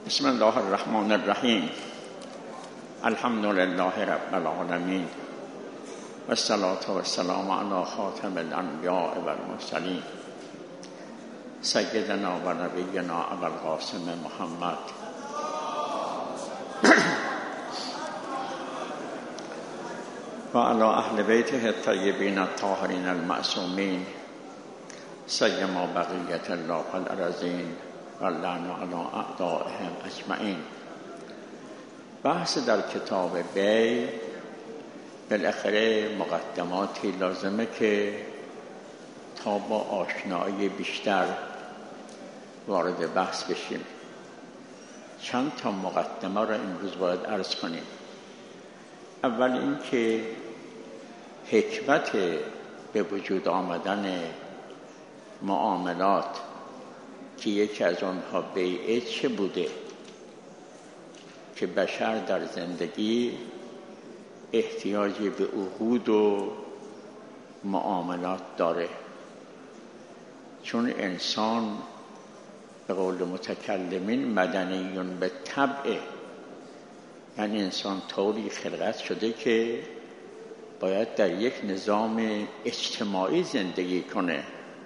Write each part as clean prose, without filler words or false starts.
بسم الله الرحمن الرحیم. الحمد لله رب العالمین و الصلاة و السلام علی خاتم الانبیاء و المرسلین سیدنا و نبینا ابوالقاسم محمد و علی اهل بیته الطیبین الطاهرین المعصومین سیما بقیة الله فی الارضین و لعن علی اعدائهم اجمعین. بحث در کتاب بیع بالاخره مقدماتی لازمه که تا با آشنایی بیشتر وارد بحث بشیم. چند تا مقدمه را امروز باید عرض کنیم. اول اینکه حکمت به وجود آمدن معاملات که یکی از آنها بیعه چه بوده که بشر در زندگی احتیاجی به عقود و معاملات داره، چون انسان به قول متکلمین مدنیون به طبع، یعنی انسان طوری خلقت شده که باید در یک نظام اجتماعی زندگی کنه،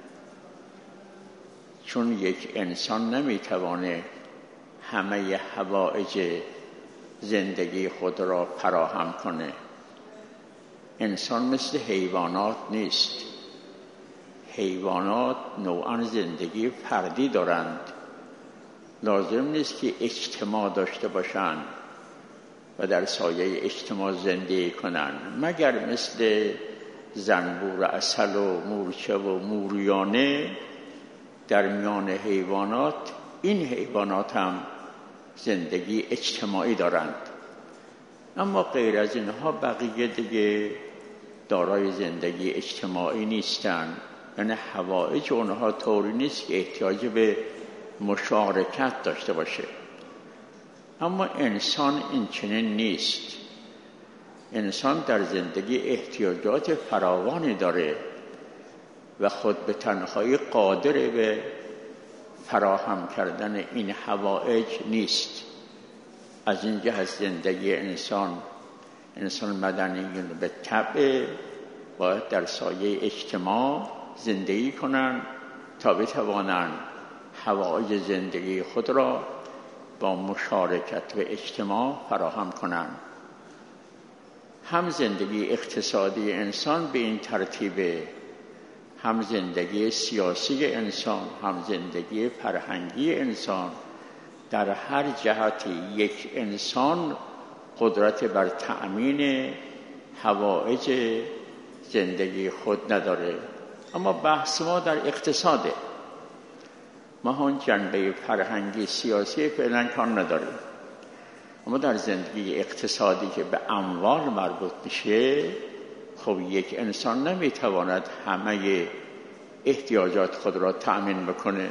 چون یک انسان نمیتوانه همه حوائج زندگی خود را فراهم کنه. انسان مثل حیوانات نیست. حیوانات نوعاً زندگی فردی دارند، لازم نیست که اجتماع داشته باشند و در سایه اجتماع زندگی کنند، مگر مثل زنبور عسل و مورچه و موریانه در میان حیوانات. این حیوانات هم زندگی اجتماعی دارند، اما غیر از اینها بقیه دیگه دارای زندگی اجتماعی نیستند. یعنی حوائج اونها طوری نیست که احتیاج به مشارکت داشته باشه. اما انسان این چنین نیست. انسان در زندگی احتیاجات فراوانی داره و خود به تنهایی قادر به فراهم کردن این حوائج نیست. از این جهت زندگی انسان مدنی به طبع باید در سایه اجتماع زندگی کنند تا بتوانند حوائج زندگی خود را با مشارکت و اجتماع فراهم کنند. هم زندگی اقتصادی انسان به این ترتیبه، هم زندگی سیاسی انسان، هم زندگی فرهنگی انسان. در هر جهتی یک انسان قدرت بر تأمین حوائج زندگی خود نداره. اما بحث ما در اقتصاده. ما هم جنبه فرهنگی سیاسی فعلا کار نداریم، اما در زندگی اقتصادی که به اموال مربوط میشه، خب یک انسان نمیتواند همه احتیاجات خود را تأمین بکنه.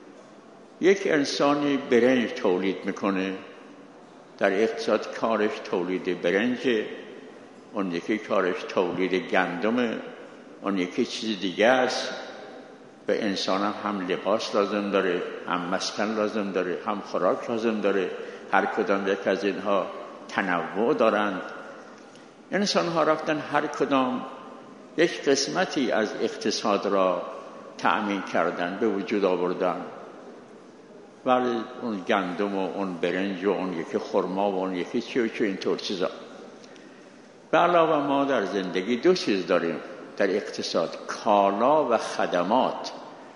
یک انسانی برنج تولید میکنه، در اقتصاد کارش تولید برنجه، اون یکی کارش تولید گندمه، اون یکی چیز دیگه است. به انسان هم لباس لازم داره، هم مسکن لازم داره، هم خوراک لازم داره. هر کدام یک از اینها تنوع دارند. انسان ها رفتن هر کدام یک قسمتی از اقتصاد را تأمین کردن، به وجود آوردن. ولی اون گندم و اون برنج و اون یکی خرما و اون یکی چی و چی، اینطور چیزا. به علاوه ما در زندگی دو چیز داریم در اقتصاد: کالا و خدمات.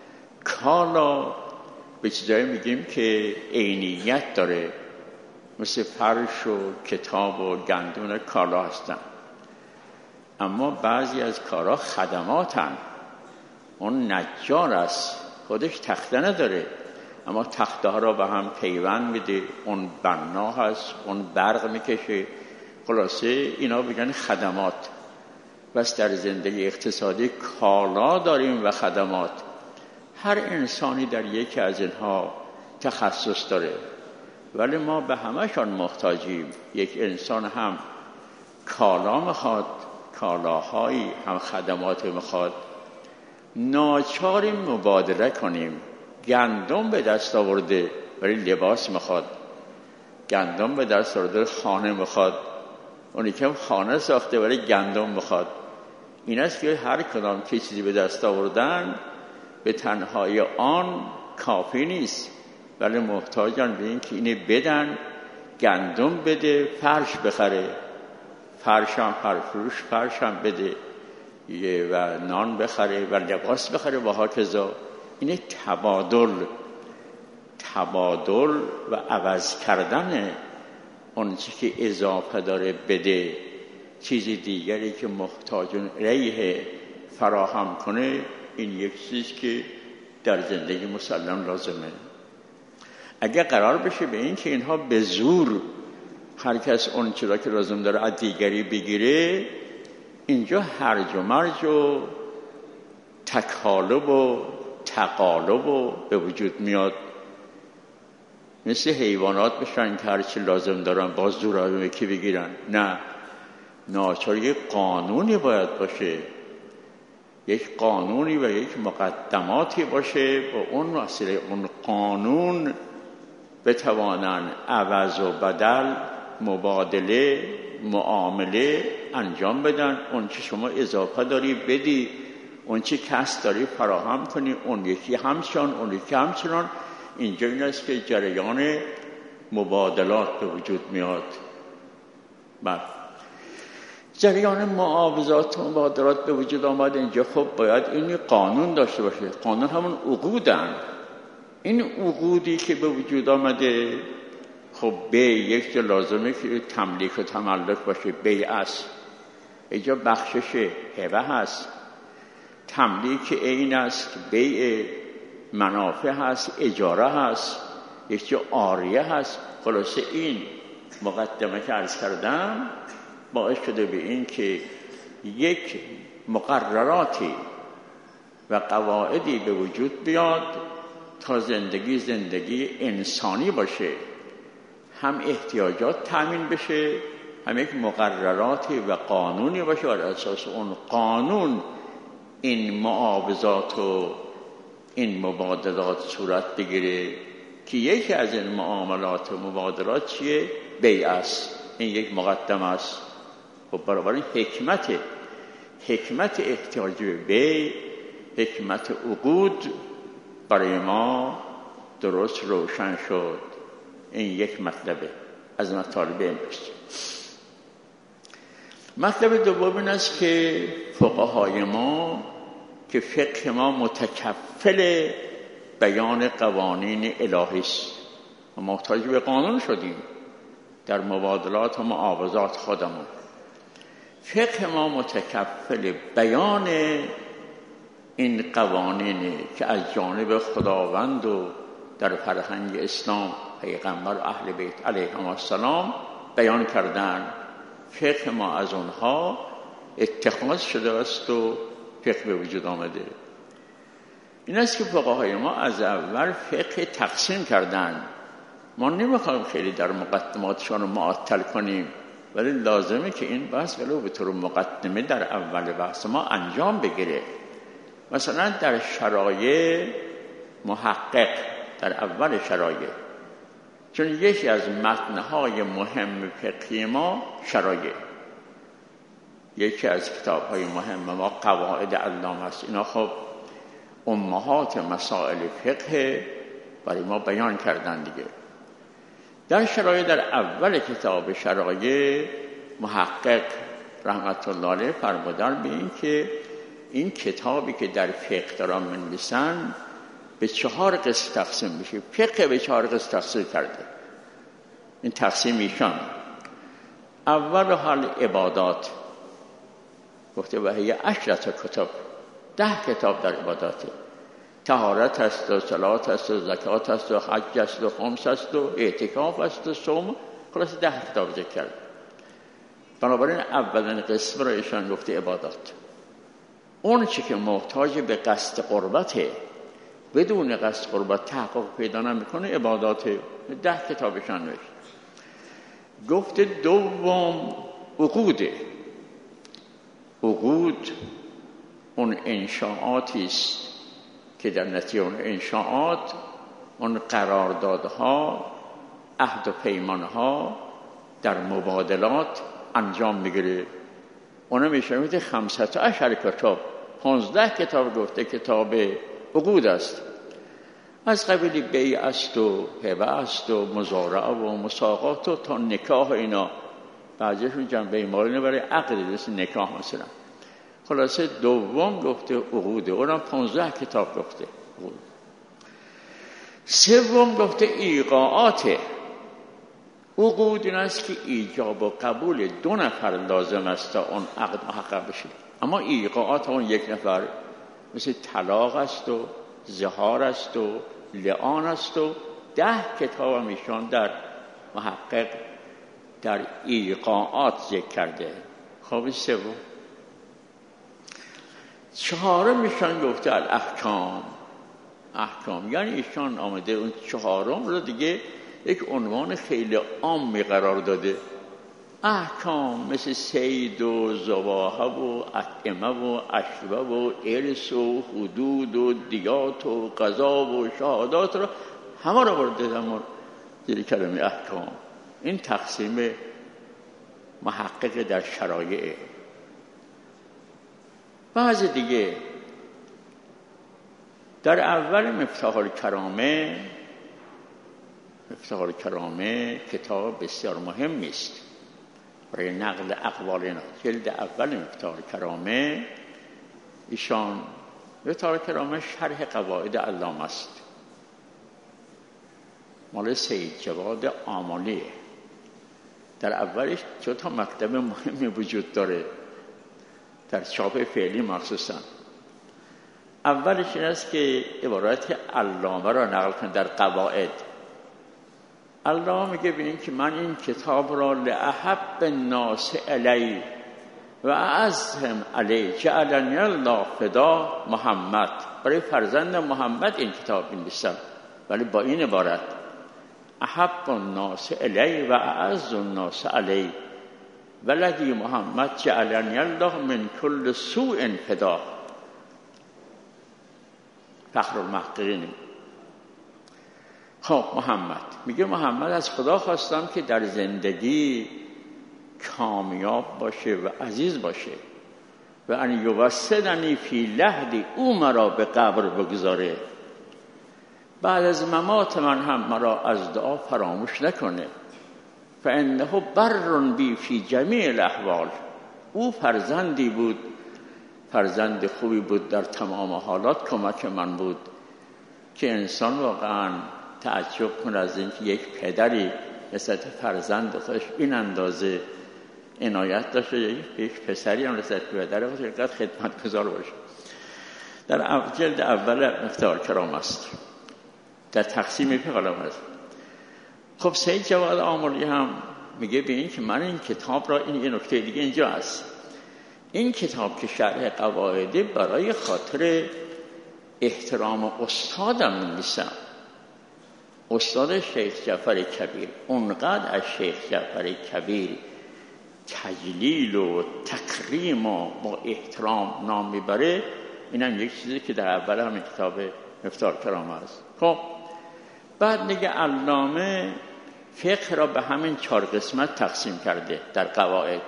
کالا به چیزایی میگیم که عینیت داره، مثل فرش و کتاب و گندم کالا هستن. اما بعضی از کارا خدمات هستند. اون نجار است، خودش تخته نداره، اما تخته ها را به هم پیوند میده. اون بنا هست، اون برق میکشه. خلاصه اینا بگن خدمات. بس در زندگی اقتصادی کالا داریم و خدمات. هر انسانی در یکی از اینها تخصص داره، ولی ما به همشان محتاجیم. یک انسان هم کالا میخواد، کالاهایی هم خدمات میخواد. ناچاریم مبادله کنیم. گندم به دست آورده ولی لباس میخواد، گندم به دست آورده خانه میخواد، اونی که خانه ساخته ولی گندم میخواد. این است که هر کدام که چیزی به دست آوردن به تنهایی آن کافی نیست، ولی محتاجن به این که اینه بدن، گندم بده، فرش بخره، فرش هم بده و نان بخره و لباس بخره و هاکذا. اینه تبادل و عوض کردن اون چی که اضافه داره بده، چیز دیگری که محتاجون الیه فراهم کنه. این یک چیز که در زندگی مسلم لازمه. اگر قرار بشه به این که اینها به زور هر کس اون چیزا که لازم داره از دیگری بگیره، اینجا هرج و مرج و تکالب و تقالب و به وجود میاد. مثل حیوانات بشن که هرچی لازم دارن با زور که بگیرن. نه، ناچار یک قانونی باید باشه، یک قانونی و یک مقدماتی باشه، با اون وسیله اون قانون بتوانن عوض و بدل، مبادله، معامله انجام بدن. اون چی شما اضافه داری بدی، اون چی کس داری فراهم کنی، اون یکی همچنان، اون یکی همچنان. اینجا این است که جریان مبادلات به وجود میاد. بله، جریان معاوضات و مبادلات به وجود آمد. اینجا خب باید این قانون داشته باشه. قانون همون عقودن. این عقودی که به وجود آمده، خب یک جا لازمه که تملیک و تملک باشه. بیع است، اینجا بخشش هبه هست، تملیک عین است، بیع منافع هست، اجاره هست، یک جا عاریه هست. خلاصه این مقدمه که عرض کردم باعث شده به این که یک مقرراتی و قواعدی به وجود بیاد تا زندگی انسانی باشه، هم احتیاجات تامین بشه، هم یک مقرراتی و قانونی باشه. بر اساس اون قانون این معاوضات و این مبادلات صورت بگیره که یکی از این معاملات و مبادلات چیه؟ بیع است. این یک مقدمه است. خب برای حکمت احتیاج به بیع، حکمت عقود برای ما درست روشن شد. این یک مطلبه از مطالب امروز. مطلب دوم این است که فقهای ما که فقه ما متکفل بیان قوانین الهی است و محتاج به قانون شدیم در مبادلات و معاوضات خودمون. فقه ما متکفل بیان این قوانین که از جانب خداوند و در فرهنگ اسلام پیغمبر و اهل بیت علیهم السلام بیان کردن. فقه ما از اونها اتخاذ شده است و فقه به وجود آمده. این است که فقهای ما از اول فقه تقسیم کردن. ما نمیخوایم خیلی در مقدماتشان رو معطل کنیم، ولی لازمه که این بحث ولو به طور مقدمه در اول بحث ما انجام بگیره. مثلا در شرایع محقق، در اول شرایع، چون یکی از متنهای مهم فقهی ما شرایع، یکی از کتاب‌های مهم ما قواعد علامه است. اینا خب امهات مسائل فقه برای ما بیان کردن دیگه. در شرایع، در اول کتاب شرایع، محقق رحمت الله علیه فرمودن به این که این کتابی که در فقه دارن می‌نویسن به 4 قسم تقسیم میشه. فقه به 4 قسم تقسیم کرده. این تقسیم ایشان: اول حال عبادات، گفته و هی 10 کتاب، 10 کتاب در عباداته. طهارت است و صلات است و زکات است و حج است و خمس است و اعتکاف است و صوم. خلاص 10 کتاب ذکر کرد. بنابراین اولین قسم را ایشان گفته عبادات. اون چی که محتاج به قصد قربته، بدون قصد قربت تحقق پیدا نمیکنه، عبادات. 10 کتابشان نوشت. گفته دوم عقوده. عقود اون انشاءاتی است که در نتیجه اون انشاءات، اون قراردادها، عهد و پیمانها در مبادلات انجام میگیره. اونم میشه 15 کتاب، 15 کتاب گفته کتاب عقود است، از قبیل بیع است و هبه است و مزارعه و مساقات و تا نکاح و اینا. بعضیشون جنبه مالی برای عقد مثل نکاح مثلا. خلاصه دوم گفته عقود، اونم 15 کتاب گفته عقود. سوم گفته ایقاعات. عقود این است که ایجاب و قبول 2 نفر لازم است تا اون عقد محقق بشه. اما ایقاعات اون 1 نفر مثل طلاق است و زهار است و لعان است و 10 کتاب هم ایشان در محقق در ایقاعات ذکر کرده. خب سوم. چهارم ایشان گفته الاحکام. احکام یعنی ایشان آمده اون چهارم رو دیگه یک عنوان خیلی عامی قرار داده. احکام مثل سید و ذباحه و اطعمه و اشربه و ارث و حدود و دیات و قضا و شهادات رو همه رو برده در زیر کلمه احکام. این تقسیم محقق در شرایع. بعض دیگه در اول مفتاح الکرامه کتاب بسیار مهمی است برای نقل اقوال اینا. جلد اول مفتاح الکرامه ایشان مفتاح الکرامه شرح قواعد علامه است، مال سید جواد آملیه. در اولش 2 تا مکتب مهمی وجود داره در چاپ فعلی مخصوصا. اولش این است که عبارت علامه را نقل کن در قواعد. علامه میگه ببینید که من این کتاب را لأحب الناس الی و اعزهم علی جعلنی الله فدا محمد، برای فرزند محمد این کتاب می‌نویسم، ولی با این عبارت احب الناس الی و اعز الناس علی ولدی محمد جعلنی الله من کل سوء فدا. فخر المحققین. خب محمد میگه محمد از خدا خواستم که در زندگی کامیاب باشه و عزیز باشه و ان یوسدنی فی لحدی، او مرا به قبر بگذاره، بعد از ممات من هم مرا از دعا فراموش نکنه. فانه بر بی فی جمیع الاحوال، او فرزندی بود، فرزند خوبی بود، در تمام حالات کمک من بود. که انسان واقعا تعجب کنه از اینکه یک پدری نسبت فرزند خودش این اندازه عنایت داشته، یک پسری هم نسبت پدر خودش اینقدر خدمتگزار باشه. در جلد اول مفتاح الکرامه است، در تقسیم پیغام است. خب سید جواد آملی هم میگه به این که من این کتاب را، این یه نکته دیگه اینجا هست، این کتاب که شرح قواعده برای خاطر احترام استادم می‌نویسم. استاد شیخ جعفر کبیر اونقدر از شیخ جعفر کبیر تجلیل و تکریم و با احترام نام میبره. اینم یک چیزی که در اول همین کتاب مفتاح الکرامه است. خب بعد دیگه علامه فقه را به همین 4 قسمت تقسیم کرده در قواعد: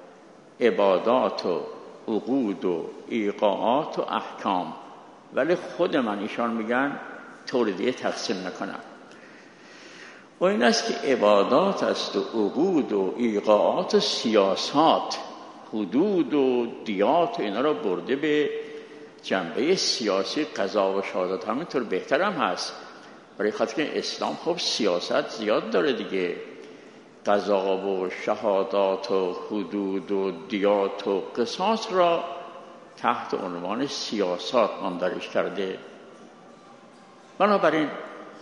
عبادات و عقود و ایقاعات و احکام. ولی خود من ایشان میگن طور دیگه تقسیم نکنم. و این است که عبادات است و عقود و ایقاعات و سیاسات، حدود و دیات و اینا را برده به جنبه سیاسی. قضا و شهادت همینطور بهتر هم هست، برای خاطر که اسلام خب سیاست زیاد داره دیگه. قضا و شهادات و حدود و دیات و قصاص را تحت عنوان سیاسات نامدارش کرده. بنابراین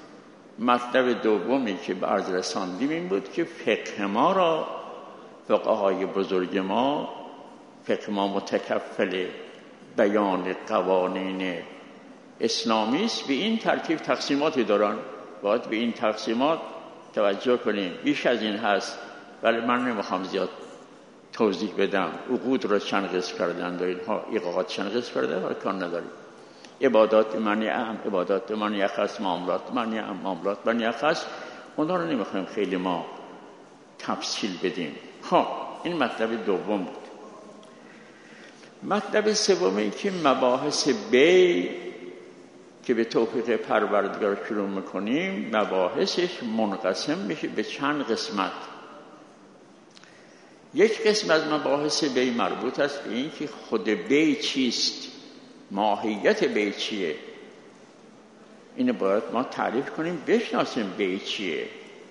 مطلب دومی که به عرض رساندیم این بود که فقه ما را، فقهای بزرگ ما، فقه ما متکفل بیان قوانین اسلامی است. به این ترتیب تقسیماتی دارن، باید به این تقسیمات توجه کنیم. بیش از این هست ولی من نمیخوام زیاد توضیح بدم. عقود را چند قسم کردن و اینها، ایقاعات چند قسم کردن و کار نداریم. عبادات معنی اهم، عبادات معنی اخص، معاملات معنی اهم، معاملات معنی اخص. اونا رو نمیخوایم خیلی ما تفصیل بدیم. خب این مطلب دوم بود. مطلب سومی که مباحث بی که به توفیق پروردگار شروع میکنیم، مباحثش منقسم میشه به چند قسمت. یک قسم از مباحث بی مربوط است به این که خود بی چیست، ماهیت بی چیه. اینو باید ما تعریف کنیم، بشناسیم بی چیه.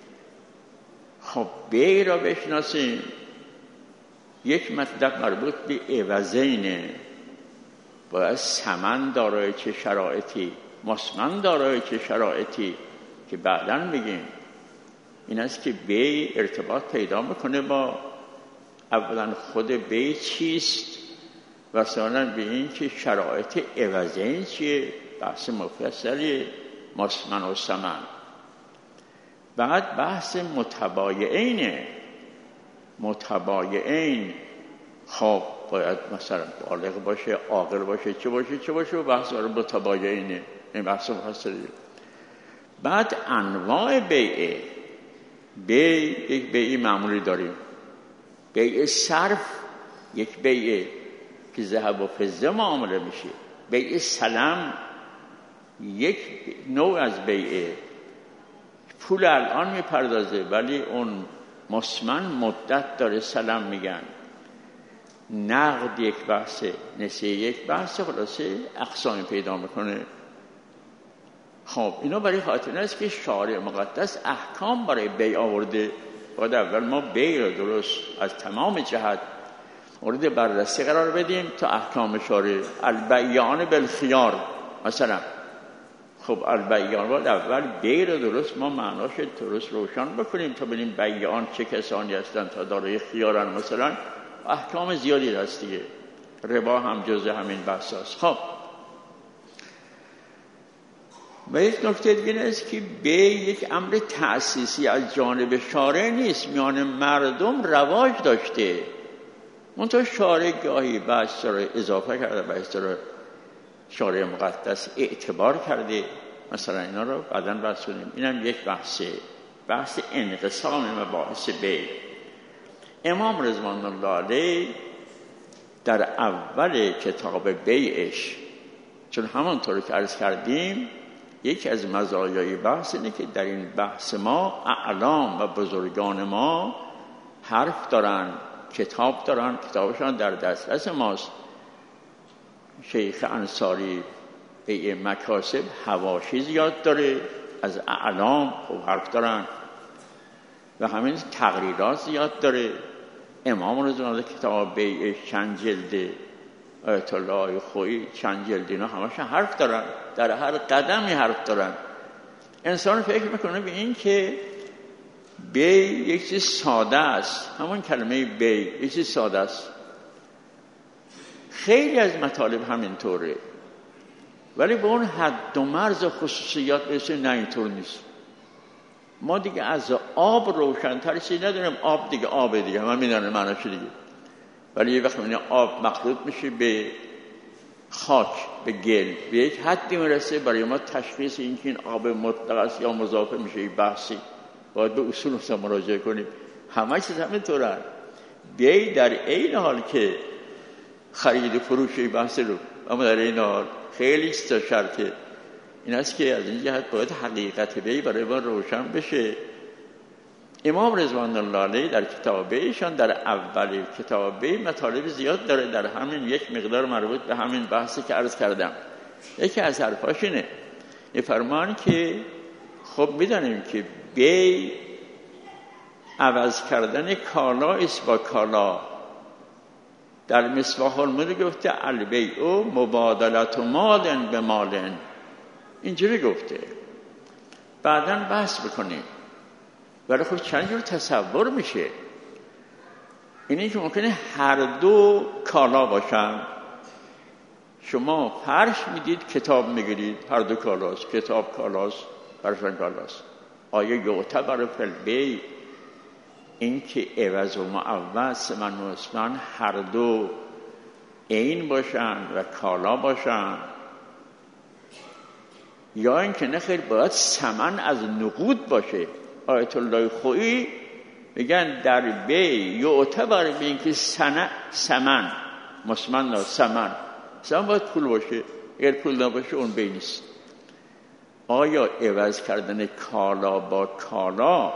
خب بی را بشناسیم. یک مطلب مربوط به عوضینه، باید ثمن دارای چه شرایطی، مسمن دارای چه شرایطی که بعداً میگیم. این است که بی ارتباط پیدا میکنه با اولا خود بی چیست و ثانیاً به این که شرایط عوضین چیه، بحث مفصلی مسمن و ثمن. بعد بحث متبایعینه. متبایعین خب باید مثلا بالغ باشه، عاقل باشه، چه باشه و بحث برای متبایعینه. این بحث مفصلی. بعد انواع بیعه. یک بیع معمولی داریم، بیع صرف، یک بیع که ذهب و فضه معامله میشه. بیع سلم یک نوع از بیعه، پول الان میپردازه ولی اون مسمن مدت داره، سلم میگن. نقد یک بحثه، نسیه یک بحثه، خلاصه اقسامی پیدا میکنه. خب اینا برای خاطر است که شارع مقدس احکام برای بیع آورده. باید اول ما بیع را درست از تمام جهت مورد بررسی قرار بدیم تا احکام شارع. البیعان بالخیار مثلا. خب البیعان باید اول بیع را درست ما معناش درست روشن بکنیم تا ببینیم بیعان چه کسانی هستند تا دارای خیارن. مثلا احکام زیادی هست دیگه، ربا هم جزء همین بحث است. خب و یک نکته دیگه است که یک امر تأسیسی از جانب شارع نیست، میان مردم رواج داشته. منتها شارع گاهی بحث را اضافه کرده، بحث را شارع مقدس اعتبار کرده. مثلا اینا رو بعداً بحث کنیم. اینم یک بحثه، بحث انقسام مباحث بیع. امام رضوان الله علیه در اول کتاب بیعش، چون همانطور که عرض کردیم یکی از مزایای بحث اینه که در این بحث ما اعلام و بزرگان ما حرف دارن، کتاب دارن، کتابشان در دسترس ماست. شیخ انصاری بیع مکاسب حواشی زیاد داره، از اعلام خوب حرف دارن و همین تقریرات زیاد داره. امام رضوان الله کتاب بیعش چند جلده، آیت الله خویی چند جلده، اینا همش حرف دارن، در هر قدمی حرف دارن. انسان فکر میکنه به این که بیع یک چیز ساده است، همون کلمه بیع یک چیز ساده است. خیلی از مطالب همینطوره، ولی به اون حد و مرز و خصوصیات برسه نه اینطور نیست. ما دیگه از آب روشن‌تر چیزی نداریم. آب دیگه آب دیگه، من میدونم معناش دیگه. ولی یه وقت میبینی آب مخلوط میشه به خاک، به گل، به یک حدی میرسه برای ما تشخیص این که این آب مطلق است یا مضافه میشه. این بحثی باید به اصول اصلا مراجعه کنیم. همه چیز همینطوره. بیع در این حال که خرید و فروش بحث رو، اما در این حال خیلی شرطه. این است که از این جهت باید حقیقت بیع برای ما روشن بشه. امام رضوان الله علیه در کتاب بیعشان در اول کتاب بیع مطالب زیاد داره، در همین یک مقدار مربوط به همین بحثی که عرض کردم. یکی از حرفاش اینه، فرمان که خب میدانیم که بیع عوض کردن کالا است با کالا. در مصباح الملک گفته البیع مبادلت مال به مال، اینجوری گفته. بعداً بحث بکنیم. ولی خب چند جور تصور میشه. اینه که ممکنه هر دو کالا باشن. شما فرش میدید، کتاب میگیرید، هر دو کالاست. کتاب کالاست، فرشن کالاست. آیا یعتبر فی البیع این که عوض و معوض، ثمن و مسمن هر دو عین باشن و کالا باشن، یا این که نه خیر باید ثمن از نقود باشه؟ آیت الله خویی میگن در بی یعتبر به اینکه سمن مسمن سمن باید پول باشه، اگر پول نباشه اون بی نیست. آیا عوض کردن کالا با کالا،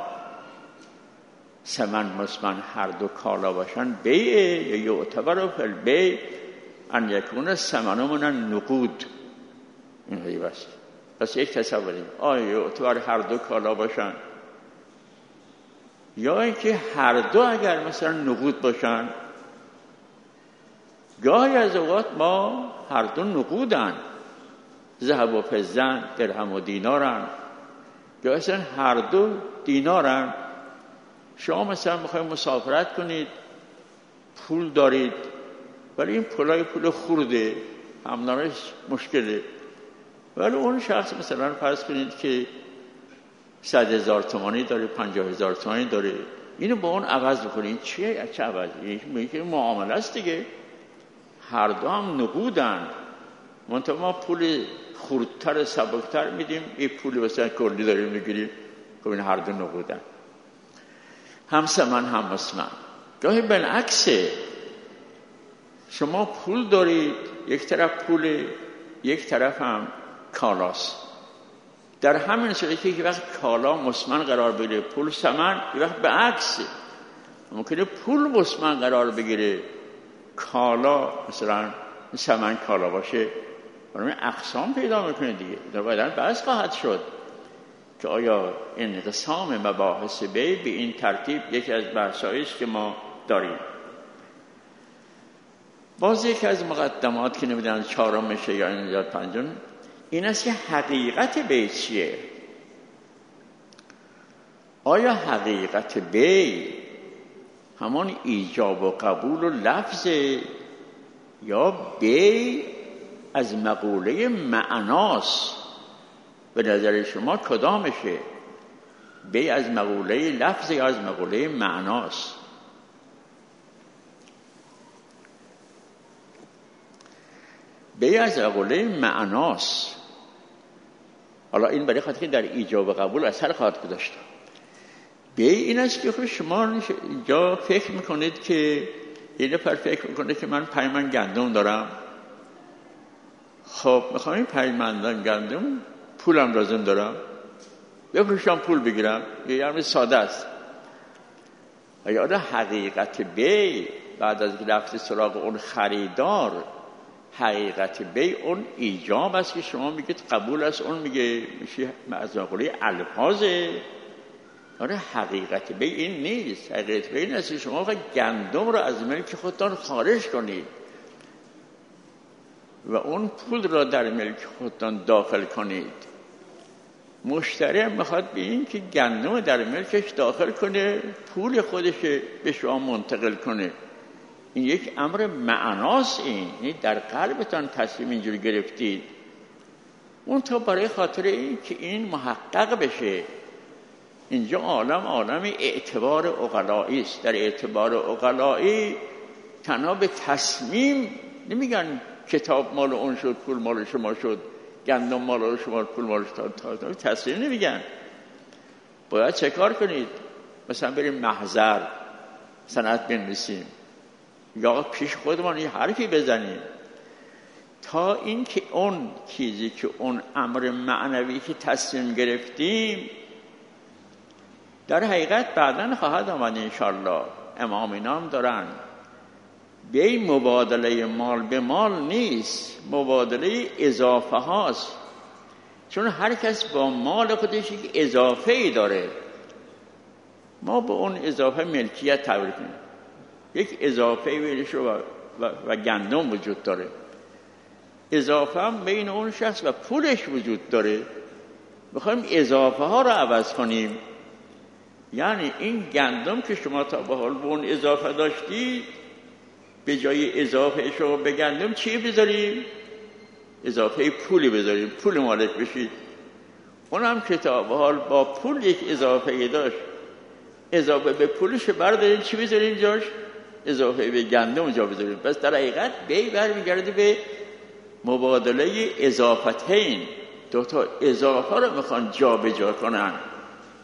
سمن مسمن هر دو کالا باشن بیعه یا یعتبر فی البیع ان یکون ثمن من نقود؟ این هیوست. پس یک تصوریم آیا یعتبر هر دو کالا باشن یا اینکه هر دو اگر مثلا نقود باشن. گاهی از اوقات ما هر دو نقودن، ذهب و فضه، درهم و دینارن، یا اصلا هر دو دینارن. شما مثلا میخواید مسافرت کنید، پول دارید ولی این پولای پول خورده، همنارش مشکله، ولی اون شخص مثلا فرض کنید که 100,000 تومانی داره، 50,000 تومانی داره، اینو با اون عوض بکنید. چیه؟ چه عوضی؟ این معامله است دیگه، هر دو هم نقودن، منتها ما پول خردتر سبکتر میدیم، یه پولی مثلا کلی داریم میگیریم. خب این هر دو نقودن، هم ثمن هم مسمن. گاهی بالعکسه، شما پول دارید، یک طرف پول، یک طرف هم کالاست. در همین صورتی که وقت کالا مسمن قرار بگیره پول ثمن، یک وقت به عکسه، ممکنه پول مسمن قرار بگیره کالا مثلا ثمن کالا باشه. برای اقسام پیدا میکنه دیگه. در بعداً بحث خواهد شد که آیا انقسام مباحث بیع به این ترتیب یکی از بحثایی است که ما داریم. باز یکی از مقدمات که نمیدونم چهارمشه یا پنجم این است که حقیقت بیع چیه؟ آیا حقیقت بیع همان ایجاب و قبول و لفظ، یا بیع از مقوله معناست؟ به نظر شما کدامشه؟ بیع از مقوله لفظ یا از مقوله معناست؟ بیع از مقوله معناست. حالا این برای خاطر که در ایجاب و قبول اثر خواهد گذاشت. بیع این است که شما اینجا فکر میکنید که یه نفر فکر میکنه که من 5 من گندم دارم، خب میخوام این 5 من گندم پولم لازم دارم، بفروشم پول بگیرم. یه همین ساده است. آیا حقیقت بیع بعد از رفت سراغ اون خریدار، حقیقت بیع اون ایجاب است که شما میگید قبول است، اون میگه میشه از مقوله الفاظه. آره حقیقت بیع این نیست. حقیقت بیع این است که شما گندم رو از ملک خودتان خارج کنید و اون پول را در ملک خودتان داخل کنید. مشتری هم میخواد به این که گندم در ملکش داخل کنه، پول خودش به شما منتقل کنه. این یک امر معناست. این در قلبتان تصمیم اینجوری گرفتید. اون تا برای خاطر این که این محقق بشه. اینجا عالم اعتبار عقلایی است. در اعتبار عقلایی تنها به تصمیم نمیگن کتاب مال اون شد، پول مال شما شد، گندم مال شما، پول مال شما. تصمیم نمیگن. باید چه کار کنید؟ مثلا بریم محضر سند بنویسیم یا پیش خودمان یه حرفی بزنیم تا این که اون چیزی که اون امر معنوی که تصمیم گرفتیم در حقیقت بعداً خواهد آمد انشالله. امامینا هم دارن بیع مبادله مال به مال نیست، مبادله اضافه هاست. چون هر کس با مال خودش یک اضافه ای داره، ما به اون اضافه ملکیت تعبیر کنیم. یک اضافه ویلش و گندم وجود داره، اضافه هم بین اون شخص و پولش وجود داره. میخوایم اضافه ها رو عوض کنیم. یعنی این گندم که شما تا به حال به اون اضافه داشتید، به جای اضافه شما به گندم چی بذاریم؟ اضافه پولی بذاریم، پول مالک بشید. اون هم که تا به حال با پول یک اضافه داشت، اضافه به پولش برداریم چی بذاریم جاش؟ اضافه به گندم جا بذاریم. پس در حقیقت بیع برمیگرده به مبادله اضافتین. 2 تا اضافه رو میخوان جا به جا کنن.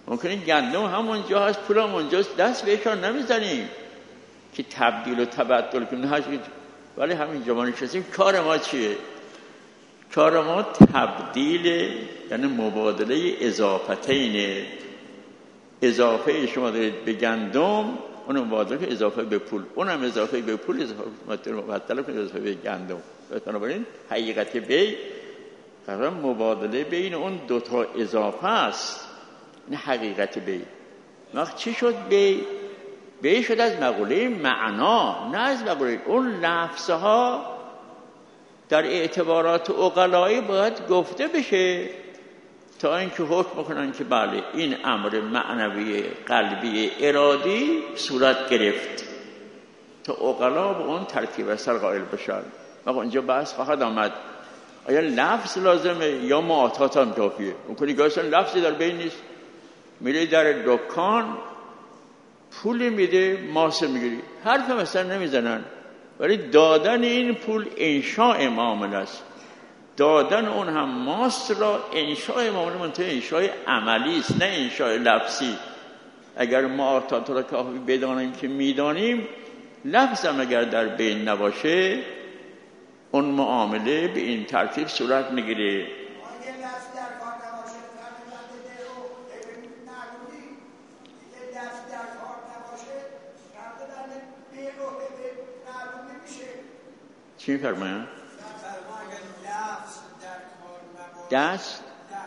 ممکنه گندم همونجا هست، پول هم اونجاست، دست بهشان نمیزنیم که تبدیل و تبدل کنیم، ولی همینجا ما نشستیم. کار ما چیه؟ کار ما تبدیل، یعنی مبادله اضافتین. اضافه شما دارید به گندم، اون مبادله اضافه به پول، اونم اضافه به پول، اضافه مبادله کنید اضافه به گندم. بنابراین حقیقت بی مبادله بین اون دوتا اضافه است، نه حقیقت بی. وقت چی شد بی؟ بی شد از مقوله معنا، نه از مقوله. اون لفظها در اعتبارات عقلایی باید گفته بشه تا اینکه حکم کنن که بله این امر معنوی قلبی ارادی صورت گرفت، تا عقلا به اون ترتیب اثر قائل بشن. و اونجا بحث خواهد آمد آیا لفظ لازمه یا معاطات هم کافیه. اون کنی گاهی لفظی در بین نیست، میری در دکان پول میده ماسه میگیری، حرف مثلا نمیزنن، ولی دادن این پول انشاء معامله است. دادن اون هم ماست را انشاء معامله، منطقه انشاء عملی است، نه انشاء لفظی. اگر معاطات را کافی بدانیم که میدانیم، لفظ هم اگر در بین نباشه اون معامله به این ترتیب صورت میگیره. چی فرمایم؟ دست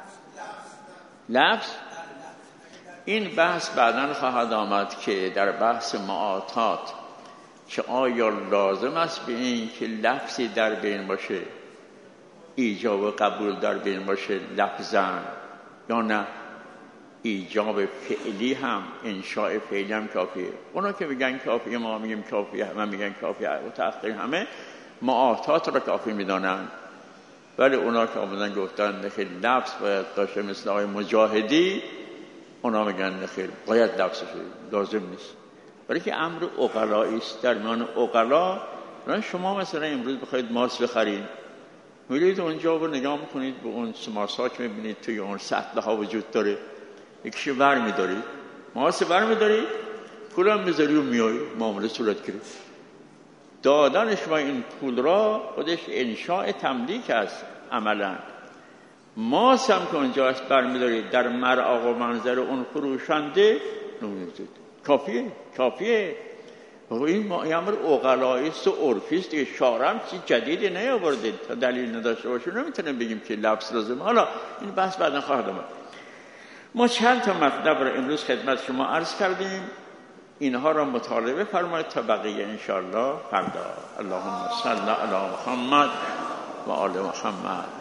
لفظ این بحث بعداً خواهد آمد که در بحث معاطات که آیا لازم است به این که لفظی در بین باشه، ایجاب و قبول در بین باشه لفظاً، یا نه ایجاب فعلی هم، انشاء فعلی هم کافیه. اونا که میگن کافیه، ما میگیم کافیه، همه میگن کافیه، و تحقیق همه معاطات را کافی میدانن. ولی اونا که آمدن گفتن نخیر لفظ باید داشته، مثل آقای مجاهدی، اونا میگن نخیر باید لفظ شده، لازم نیست. ولی که امر عقلایی است. در میان عقلا شما مثلا امروز بخواید ماس بخرید، میرید اونجا و نگاه میکنید به اون ماسا که میبینید توی اون سطل ها وجود داره، یکیشو بر میدارید، ماس بر میدارید، پولم میذاری و میایی، معامله صورت گرفت. دادن شما این پول را خودش انشاء تملیک است عملا. ماس هم که اونجا است برمیدارید در مرعا و منظر اون فروشنده نمیدید. کافیه. و این امر عقلایی است و عرفی است. شارع چیز جدیدی نیاورده، تا دلیل نداشته باشه نمیتونیم بگیم که لفظ لازمه. حالا این بحث بعدا خواهد آمد. ما چند تا مطلب را امروز خدمت شما عرض کردیم، اینها را مطالعه فرمایید تا بقیه انشاءالله فردا. اللهم صل علی محمد و آل محمد.